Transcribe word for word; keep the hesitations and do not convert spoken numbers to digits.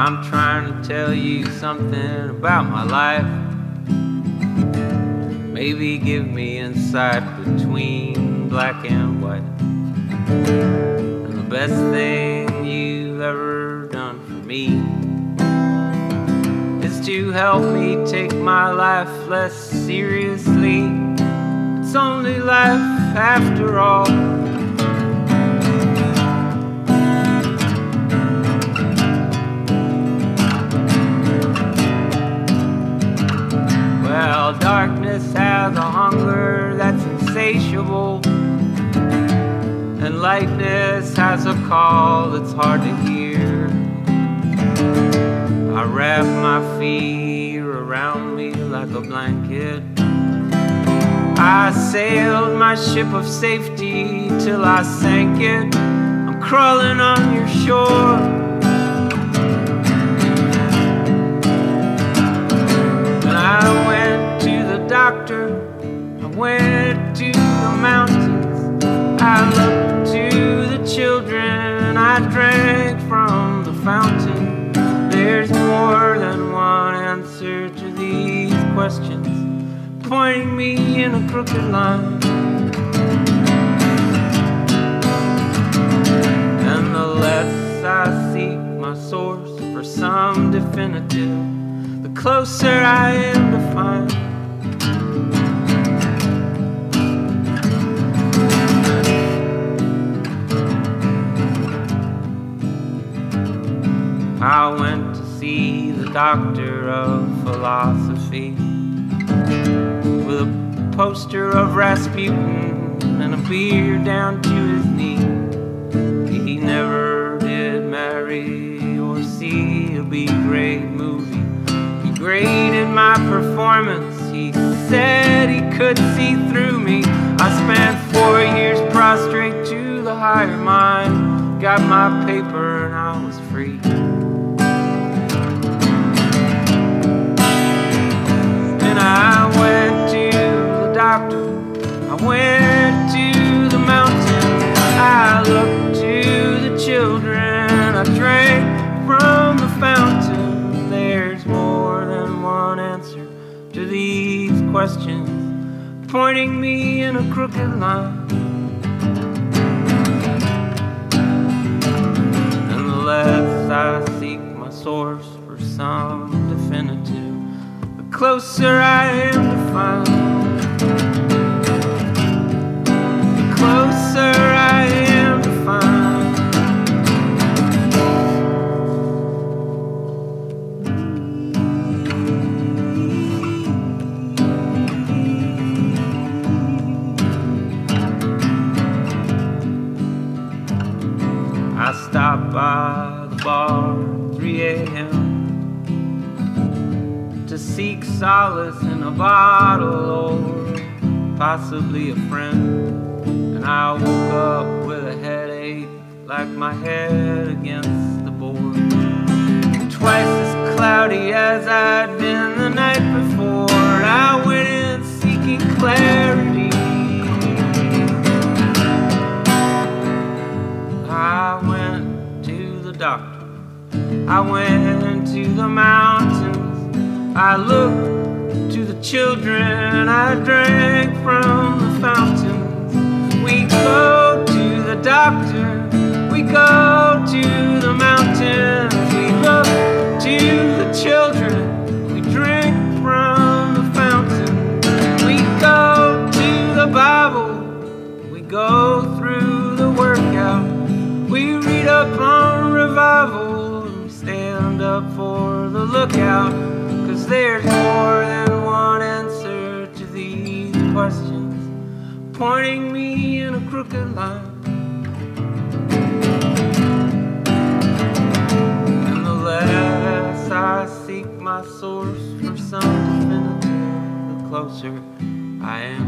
I'm trying to tell you something about my life. Maybe give me insight between black and white. And the best thing you've ever done for me is to help me take my life less seriously. It's only life after all. Well, darkness has a hunger that's insatiable, and lightness has a call that's hard to hear. I wrap my fear around me like a blanket. I sailed my ship of safety till I sank it. I'm crawling on your shore. And I went to the doctor, I went to the mountains, I looked to the children, I drank from the fountain. There's more than one answer to these questions, pointing me in a crooked line. And the less I seek my source for some definitive, the closer I am to find. I went to see the doctor of philosophy with a poster of Rasputin and a beard down to his knee. He never did marry or see a B-grade movie. He graded my performance. He said he could see through me. I spent four years prostrate to the higher mind, got my paper and I was free. I went to the doctor, I went to the mountain, I looked to the children, I drank from the fountain. There's more than one answer to these questions, pointing me in a crooked line. And the less I seek my source for some definitive, closer I am to find. The closer I am to find. I stopped by the bar at three a.m. to seek solace in a bottle or possibly a friend. And I woke up with a headache like my head against the board, twice as cloudy as I'd been the night before. I went in seeking clarity. I went to the doctor, I went to the mountains, I looked to the children, I drank from the fountains. We go to the doctor, we go to the mountains, we look to the children, we drink from the fountain. We go to the Bible, we go through the workout, we read up on revival, we stand up for the lookout. There's more than one answer to these questions, pointing me in a crooked line. And the less I seek my source for some definitive, the closer I am